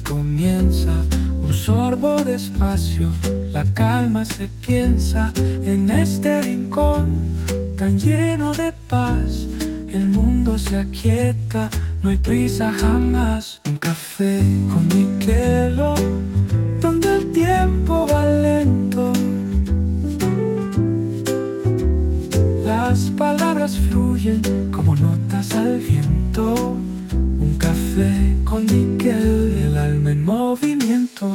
comienza, un sorbo despacio, la calma se piensa en este rincón tan lleno de paz. El mundo se aquieta, no hay prisa jamás. Un café con Michelo, donde el tiempo va lento. Las palabras fluyen como notas al viento. Un café con Michel, el alma en movimiento.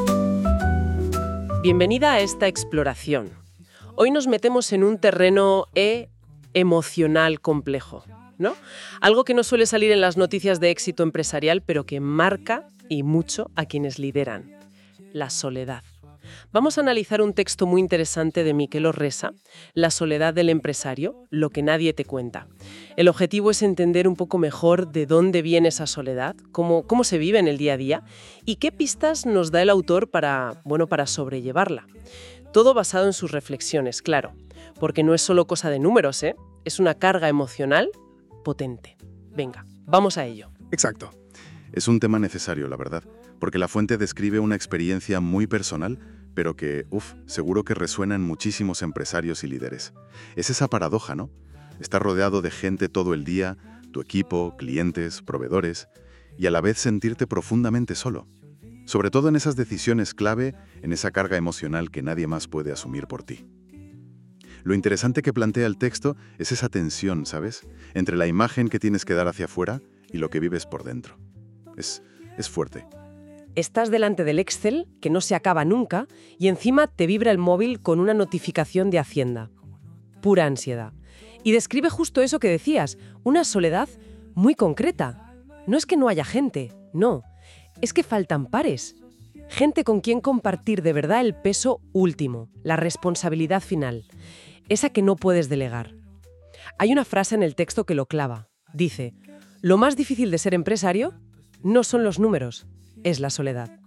Bienvenida a esta exploración. Hoy nos metemos en un terreno emocional complejo, ¿no? Algo que no suele salir en las noticias de éxito empresarial, pero que marca y mucho a quienes lideran: la soledad. Vamos a analizar un texto muy interesante de Miquel Orresa, La soledad del empresario, lo que nadie te cuenta. El objetivo es entender un poco mejor de dónde viene esa soledad, cómo se vive en el día a día y qué pistas nos da el autor para sobrellevarla. Todo basado en sus reflexiones, claro, porque no es solo cosa de números, es una carga emocional potente. Venga, vamos a ello. Exacto. Es un tema necesario, la verdad, porque la fuente describe una experiencia muy personal, pero que, seguro que resuena en muchísimos empresarios y líderes. Es esa paradoja, ¿no? Estar rodeado de gente todo el día, tu equipo, clientes, proveedores, y a la vez sentirte profundamente solo. Sobre todo en esas decisiones clave, en esa carga emocional que nadie más puede asumir por ti. Lo interesante que plantea el texto es esa tensión, ¿sabes?, entre la imagen que tienes que dar hacia afuera y lo que vives por dentro. Es fuerte. Estás delante del Excel, que no se acaba nunca, y encima te vibra el móvil con una notificación de Hacienda. Pura ansiedad. Y describe justo eso que decías, una soledad muy concreta. No es que no haya gente, no. Es que faltan pares. Gente con quien compartir de verdad el peso último, la responsabilidad final. Esa que no puedes delegar. Hay una frase en el texto que lo clava. Dice: lo más difícil de ser empresario no son los números, es la soledad.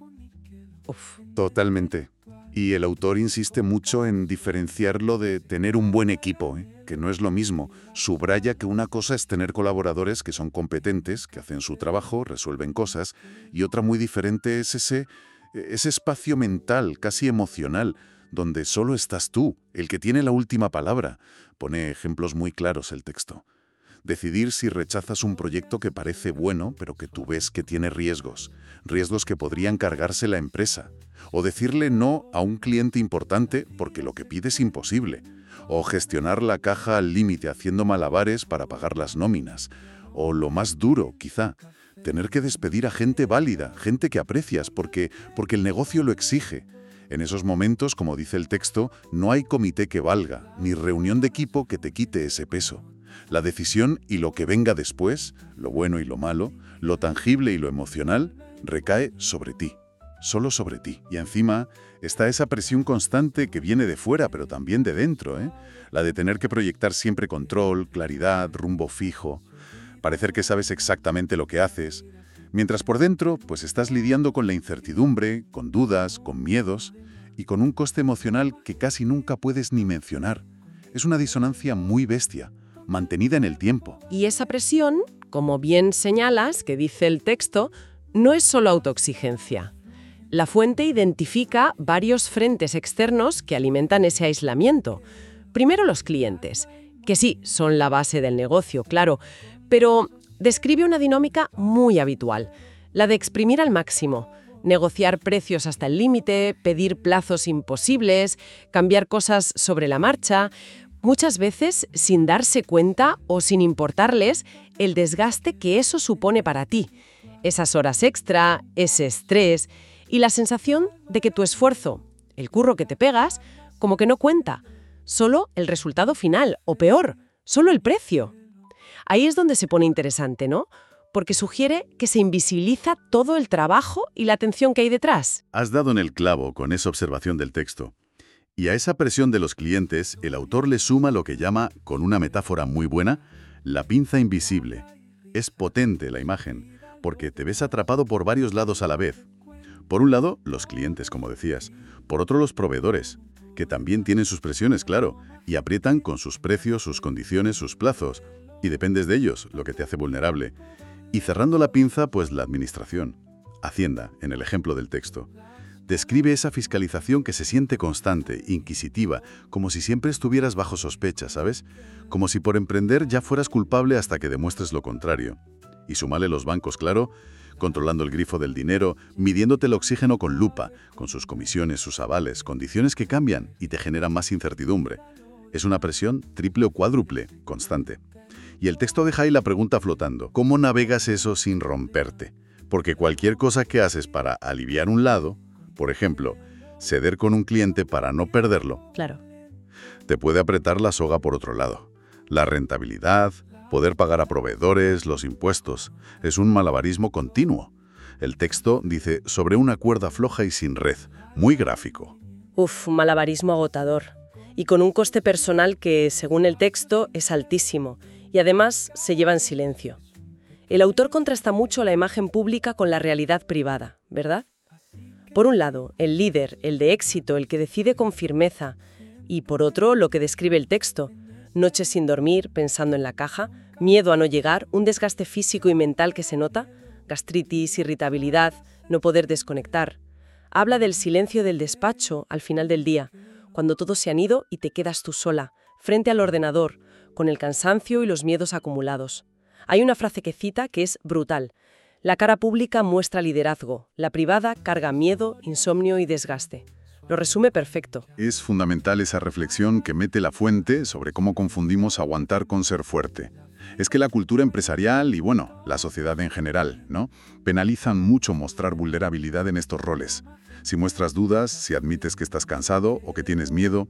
Totalmente. Y el autor insiste mucho en diferenciarlo de tener un buen equipo, que no es lo mismo. Subraya que una cosa es tener colaboradores que son competentes, que hacen su trabajo, resuelven cosas, y otra muy diferente es ese espacio mental, casi emocional, donde solo estás tú, el que tiene la última palabra. Pone ejemplos muy claros el texto. Decidir si rechazas un proyecto que parece bueno, pero que tú ves que tiene riesgos que podrían cargarse la empresa. O decirle no a un cliente importante porque lo que pide es imposible. O gestionar la caja al límite haciendo malabares para pagar las nóminas. O lo más duro, quizá, tener que despedir a gente válida, gente que aprecias porque el negocio lo exige. En esos momentos, como dice el texto, no hay comité que valga, ni reunión de equipo que te quite ese peso. La decisión y lo que venga después, lo bueno y lo malo, lo tangible y lo emocional, recae sobre ti, solo sobre ti. Y encima está esa presión constante que viene de fuera, pero también de dentro, la de tener que proyectar siempre control, claridad, rumbo fijo, parecer que sabes exactamente lo que haces, mientras por dentro pues estás lidiando con la incertidumbre, con dudas, con miedos y con un coste emocional que casi nunca puedes ni mencionar. Es una disonancia muy bestia, mantenida en el tiempo. Y esa presión, como bien señalas, que dice el texto, no es solo autoexigencia. La fuente identifica varios frentes externos que alimentan ese aislamiento. Primero, los clientes, que sí, son la base del negocio, claro, pero describe una dinámica muy habitual, la de exprimir al máximo, negociar precios hasta el límite, pedir plazos imposibles, cambiar cosas sobre la marcha, muchas veces sin darse cuenta o sin importarles el desgaste que eso supone para ti. Esas horas extra, ese estrés y la sensación de que tu esfuerzo, el curro que te pegas, como que no cuenta. Solo el resultado final, o peor, solo el precio. Ahí es donde se pone interesante, ¿no? Porque sugiere que se invisibiliza todo el trabajo y la atención que hay detrás. Has dado en el clavo con esa observación del texto. Y a esa presión de los clientes, el autor le suma lo que llama, con una metáfora muy buena, la pinza invisible. Es potente la imagen, porque te ves atrapado por varios lados a la vez. Por un lado, los clientes, como decías. Por otro, los proveedores, que también tienen sus presiones, claro, y aprietan con sus precios, sus condiciones, sus plazos. Y dependes de ellos, lo que te hace vulnerable. Y cerrando la pinza, pues la administración. Hacienda, en el ejemplo del texto. Describe esa fiscalización que se siente constante, inquisitiva, como si siempre estuvieras bajo sospecha, ¿sabes? Como si por emprender ya fueras culpable hasta que demuestres lo contrario. Y súmale los bancos, claro, controlando el grifo del dinero, midiéndote el oxígeno con lupa, con sus comisiones, sus avales, condiciones que cambian y te generan más incertidumbre. Es una presión triple o cuádruple, constante. Y el texto deja ahí la pregunta flotando. ¿Cómo navegas eso sin romperte? Porque cualquier cosa que haces para aliviar un lado, por ejemplo, ceder con un cliente para no perderlo, Claro. te puede apretar la soga por otro lado. La rentabilidad, poder pagar a proveedores, los impuestos, es un malabarismo continuo. El texto dice sobre una cuerda floja y sin red, muy gráfico. Uf, un malabarismo agotador. Y con un coste personal que, según el texto, es altísimo. Y además se lleva en silencio. El autor contrasta mucho la imagen pública con la realidad privada, ¿verdad? Por un lado, el líder, el de éxito, el que decide con firmeza. Y por otro, lo que describe el texto. Noches sin dormir, pensando en la caja, miedo a no llegar, un desgaste físico y mental que se nota, gastritis, irritabilidad, no poder desconectar. Habla del silencio del despacho al final del día, cuando todos se han ido y te quedas tú sola, frente al ordenador, con el cansancio y los miedos acumulados. Hay una frase que cita que es brutal. La cara pública muestra liderazgo, la privada carga miedo, insomnio y desgaste. Lo resume perfecto. Es fundamental esa reflexión que mete La Fuente sobre cómo confundimos aguantar con ser fuerte. Es que la cultura empresarial y, bueno, la sociedad en general, ¿no?, penalizan mucho mostrar vulnerabilidad en estos roles. Si muestras dudas, si admites que estás cansado o que tienes miedo,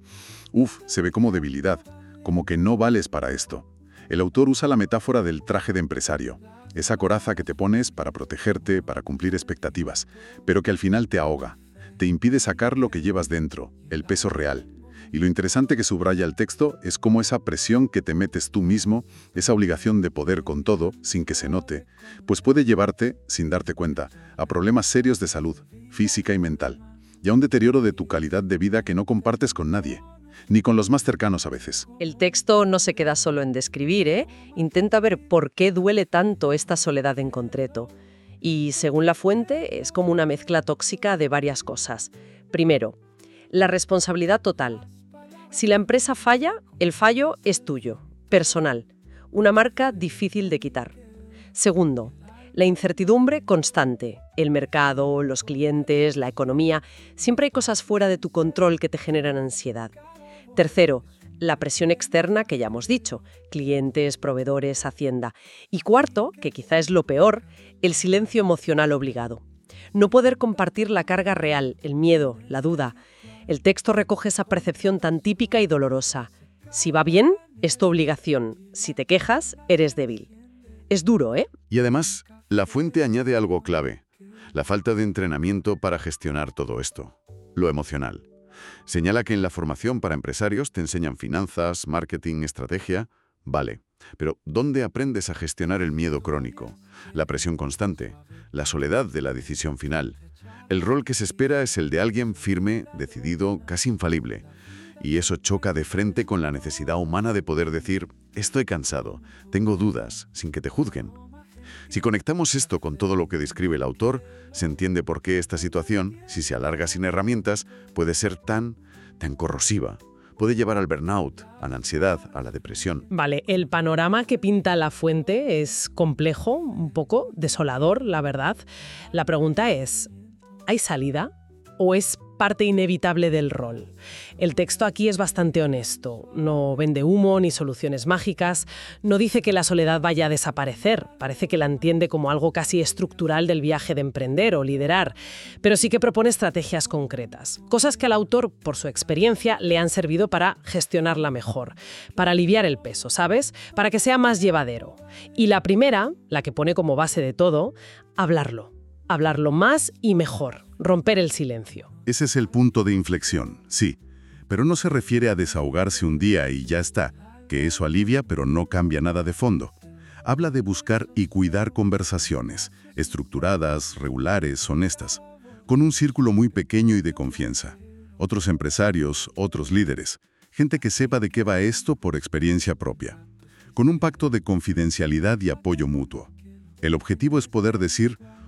se ve como debilidad, como que no vales para esto. El autor usa la metáfora del traje de empresario, esa coraza que te pones para protegerte, para cumplir expectativas, pero que al final te ahoga, te impide sacar lo que llevas dentro, el peso real. Y lo interesante que subraya el texto es cómo esa presión que te metes tú mismo, esa obligación de poder con todo, sin que se note, pues puede llevarte, sin darte cuenta, a problemas serios de salud, física y mental, y a un deterioro de tu calidad de vida que no compartes con nadie, ni con los más cercanos a veces. El texto no se queda solo en describir, ¿eh? Intenta ver por qué duele tanto esta soledad en concreto. Y, según La Fuente, es como una mezcla tóxica de varias cosas. Primero, la responsabilidad total. Si la empresa falla, el fallo es tuyo, personal, una marca difícil de quitar. Segundo, la incertidumbre constante. El mercado, los clientes, la economía, siempre hay cosas fuera de tu control que te generan ansiedad. Tercero, la presión externa que ya hemos dicho, clientes, proveedores, Hacienda. Y cuarto, que quizá es lo peor, el silencio emocional obligado. No poder compartir la carga real, el miedo, la duda. El texto recoge esa percepción tan típica y dolorosa. Si va bien, es tu obligación. Si te quejas, eres débil. Es duro, ¿eh? Y además, La Fuente añade algo clave, la falta de entrenamiento para gestionar todo esto, lo emocional. Señala que en la formación para empresarios te enseñan finanzas, marketing, estrategia. Vale, pero ¿dónde aprendes a gestionar el miedo crónico, la presión constante, la soledad de la decisión final? El rol que se espera es el de alguien firme, decidido, casi infalible. Y eso choca de frente con la necesidad humana de poder decir, estoy cansado, tengo dudas, sin que te juzguen. Si conectamos esto con todo lo que describe el autor, se entiende por qué esta situación, si se alarga sin herramientas, puede ser tan corrosiva. Puede llevar al burnout, a la ansiedad, a la depresión. Vale, el panorama que pinta La Fuente es complejo, un poco desolador, la verdad. La pregunta es, ¿hay salida o es parte inevitable del rol? El texto aquí es bastante honesto. No vende humo ni soluciones mágicas. No dice que la soledad vaya a desaparecer. Parece que la entiende como algo casi estructural del viaje de emprender o liderar. Pero sí que propone estrategias concretas. Cosas que al autor, por su experiencia, le han servido para gestionarla mejor. Para aliviar el peso, ¿sabes? Para que sea más llevadero. Y la primera, la que pone como base de todo, hablarlo. Hablarlo más y mejor. Romper el silencio. Ese es el punto de inflexión, sí. Pero no se refiere a desahogarse un día y ya está, que eso alivia pero no cambia nada de fondo. Habla de buscar y cuidar conversaciones, estructuradas, regulares, honestas, con un círculo muy pequeño y de confianza. Otros empresarios, otros líderes, gente que sepa de qué va esto por experiencia propia. Con un pacto de confidencialidad y apoyo mutuo. El objetivo es poder decir,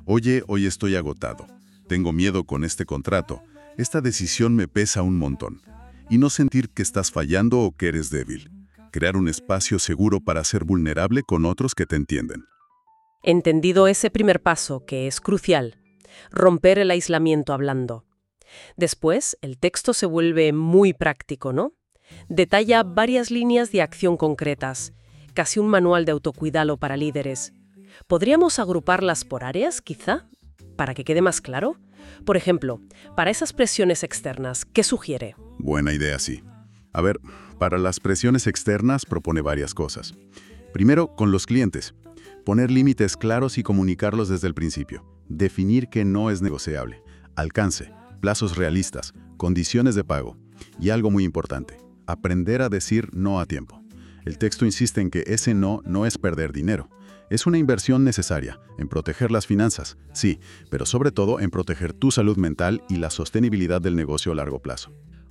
Oye, hoy estoy agotado. Tengo miedo con este contrato. Esta decisión me pesa un montón. Y no sentir que estás fallando o que eres débil. Crear un espacio seguro para ser vulnerable con otros que te entienden. Entendido ese primer paso, que es crucial, romper el aislamiento hablando. Después, el texto se vuelve muy práctico, ¿no? Detalla varias líneas de acción concretas, casi un manual de autocuidado para líderes. ¿Podríamos agruparlas por áreas, quizá? Para que quede más claro. Por ejemplo, para esas presiones externas, ¿qué sugiere? Buena idea, sí. A ver, para las presiones externas propone varias cosas. Primero, con los clientes. Poner límites claros y comunicarlos desde el principio. Definir que no es negociable. Alcance, plazos realistas, condiciones de pago. Y algo muy importante, aprender a decir no a tiempo. El texto insiste en que ese no es perder dinero. Es una inversión necesaria en proteger las finanzas, sí, pero sobre todo en proteger tu salud mental y la sostenibilidad del negocio a largo plazo.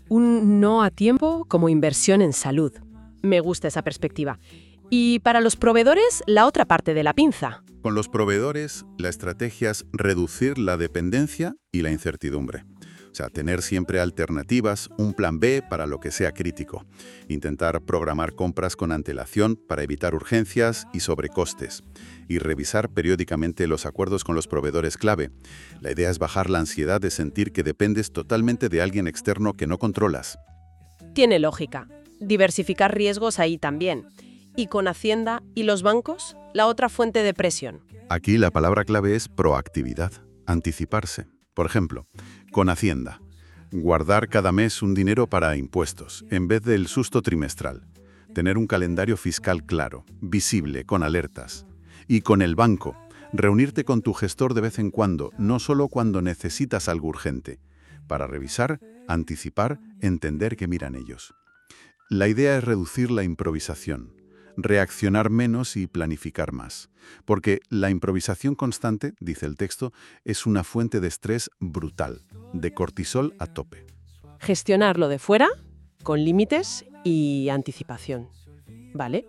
Un no a tiempo como inversión en salud. Me gusta esa perspectiva. Y para los proveedores, la otra parte de la pinza. Con los proveedores, la estrategia es reducir la dependencia y la incertidumbre. O sea, tener siempre alternativas, un plan B para lo que sea crítico. Intentar programar compras con antelación para evitar urgencias y sobrecostes. Y revisar periódicamente los acuerdos con los proveedores clave. La idea es bajar la ansiedad de sentir que dependes totalmente de alguien externo que no controlas. Tiene lógica. Diversificar riesgos ahí también. Y con Hacienda y los bancos, la otra fuente de presión. Aquí la palabra clave es proactividad, anticiparse. Por ejemplo, con Hacienda, guardar cada mes un dinero para impuestos, en vez del susto trimestral. Tener un calendario fiscal claro, visible, con alertas. Y con el banco, reunirte con tu gestor de vez en cuando, no solo cuando necesitas algo urgente, para revisar, anticipar, entender qué miran ellos. La idea es reducir la improvisación, reaccionar menos y planificar más. Porque la improvisación constante, dice el texto, es una fuente de estrés brutal, de cortisol a tope. Gestionar lo de fuera, con límites y anticipación. ¿Vale?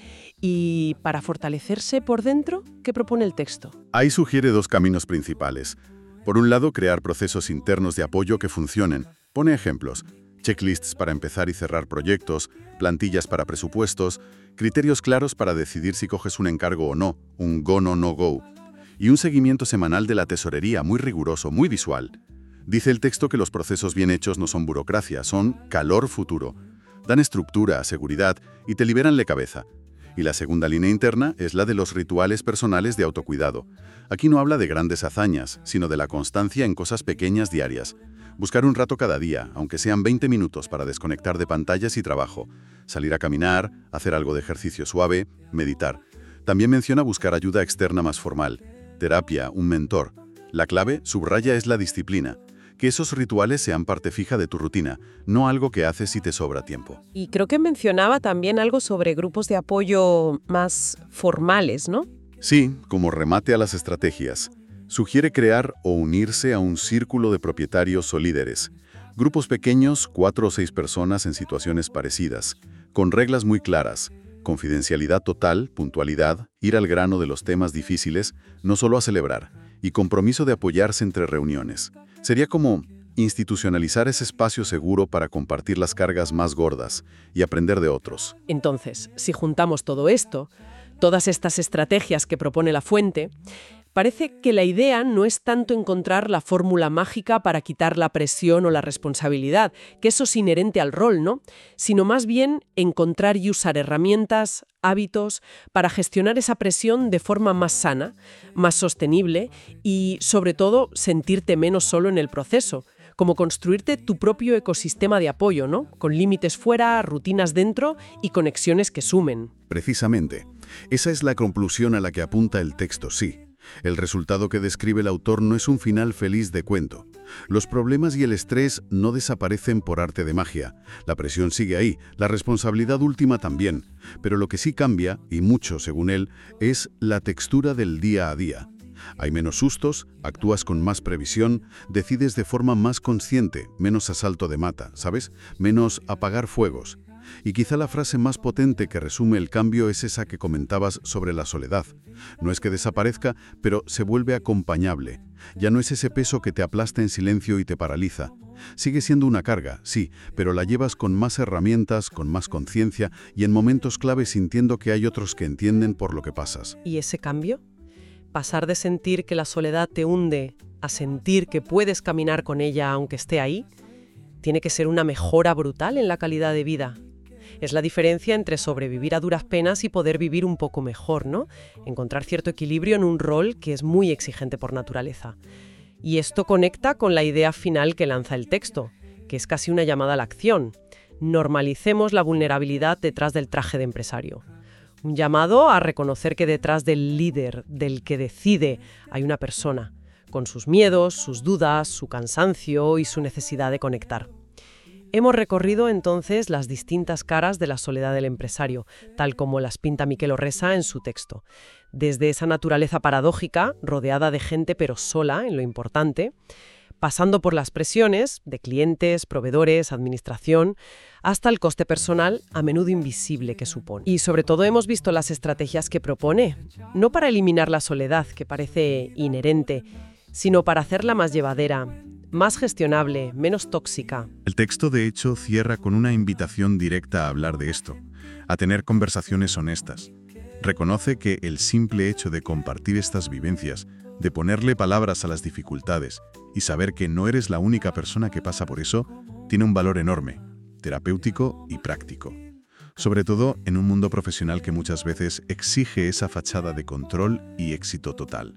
Y para fortalecerse por dentro, ¿qué propone el texto? Ahí sugiere dos caminos principales. Por un lado, crear procesos internos de apoyo que funcionen. Pone ejemplos. Checklists para empezar y cerrar proyectos, plantillas para presupuestos, criterios claros para decidir si coges un encargo o no, un go no go, y un seguimiento semanal de la tesorería muy riguroso, muy visual. Dice el texto que los procesos bien hechos no son burocracia, son calor futuro. Dan estructura, seguridad y te liberan la cabeza. Y la segunda línea interna es la de los rituales personales de autocuidado. Aquí no habla de grandes hazañas, sino de la constancia en cosas pequeñas diarias. Buscar un rato cada día, aunque sean 20 minutos para desconectar de pantallas y trabajo. Salir a caminar, hacer algo de ejercicio suave, meditar. También menciona buscar ayuda externa más formal. Terapia, un mentor. La clave, subraya, es la disciplina. Que esos rituales sean parte fija de tu rutina, no algo que haces si te sobra tiempo. Y creo que mencionaba también algo sobre grupos de apoyo más formales, ¿no? Sí, como remate a las estrategias. Sugiere crear o unirse a un círculo de propietarios o líderes. Grupos pequeños, 4 o 6 personas en situaciones parecidas, con reglas muy claras, confidencialidad total, puntualidad, ir al grano de los temas difíciles, no solo a celebrar, y compromiso de apoyarse entre reuniones. Sería como institucionalizar ese espacio seguro para compartir las cargas más gordas y aprender de otros. Entonces, si juntamos todo esto, todas estas estrategias que propone la fuente, parece que la idea no es tanto encontrar la fórmula mágica para quitar la presión o la responsabilidad, que eso es inherente al rol, ¿no? Sino más bien encontrar y usar herramientas, hábitos, para gestionar esa presión de forma más sana, más sostenible y, sobre todo, sentirte menos solo en el proceso. Como construirte tu propio ecosistema de apoyo, ¿no? Con límites fuera, rutinas dentro y conexiones que sumen. Precisamente. Esa es la conclusión a la que apunta el texto, sí. El resultado que describe el autor no es un final feliz de cuento. Los problemas y el estrés no desaparecen por arte de magia. La presión sigue ahí, la responsabilidad última también. Pero lo que sí cambia, y mucho según él, es la textura del día a día. Hay menos sustos, actúas con más previsión, decides de forma más consciente, menos asalto de mata, ¿sabes? Menos apagar fuegos. Y quizá la frase más potente que resume el cambio es esa que comentabas sobre la soledad. No es que desaparezca, pero se vuelve acompañable. Ya no es ese peso que te aplasta en silencio y te paraliza. Sigue siendo una carga, sí, pero la llevas con más herramientas, con más conciencia y en momentos clave sintiendo que hay otros que entienden por lo que pasas. ¿Y ese cambio? Pasar de sentir que la soledad te hunde a sentir que puedes caminar con ella aunque esté ahí, tiene que ser una mejora brutal en la calidad de vida. Es la diferencia entre sobrevivir a duras penas y poder vivir un poco mejor, ¿no? Encontrar cierto equilibrio en un rol que es muy exigente por naturaleza. Y esto conecta con la idea final que lanza el texto, que es casi una llamada a la acción. Normalicemos la vulnerabilidad detrás del traje de empresario. Un llamado a reconocer que detrás del líder, del que decide, hay una persona, con sus miedos, sus dudas, su cansancio y su necesidad de conectar. Hemos recorrido entonces las distintas caras de la soledad del empresario, tal como las pinta Miquel Orresa en su texto. Desde esa naturaleza paradójica, rodeada de gente pero sola en lo importante, pasando por las presiones de clientes, proveedores, administración, hasta el coste personal a menudo invisible que supone. Y sobre todo hemos visto las estrategias que propone, no para eliminar la soledad, que parece inherente, sino para hacerla más llevadera, más gestionable, menos tóxica. El texto, de hecho, cierra con una invitación directa a hablar de esto, a tener conversaciones honestas. Reconoce que el simple hecho de compartir estas vivencias, de ponerle palabras a las dificultades y saber que no eres la única persona que pasa por eso, tiene un valor enorme, terapéutico y práctico. Sobre todo en un mundo profesional que muchas veces exige esa fachada de control y éxito total.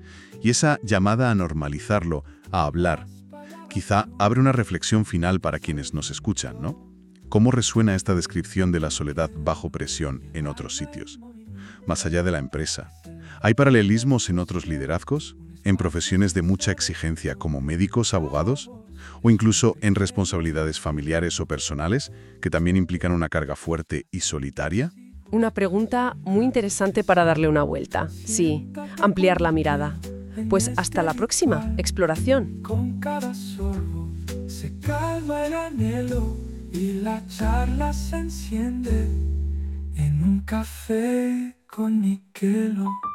Y esa llamada a normalizarlo, a hablar, quizá abre una reflexión final para quienes nos escuchan, ¿no? ¿Cómo resuena esta descripción de la soledad bajo presión en otros sitios? Más allá de la empresa, ¿hay paralelismos en otros liderazgos? ¿En profesiones de mucha exigencia como médicos, abogados? ¿O incluso en responsabilidades familiares o personales que también implican una carga fuerte y solitaria? Una pregunta muy interesante para darle una vuelta. Sí, ampliar la mirada. Pues hasta la próxima exploración. Con cada sorbo se calma el anhelo y la charla se enciende en un café con Miquelo.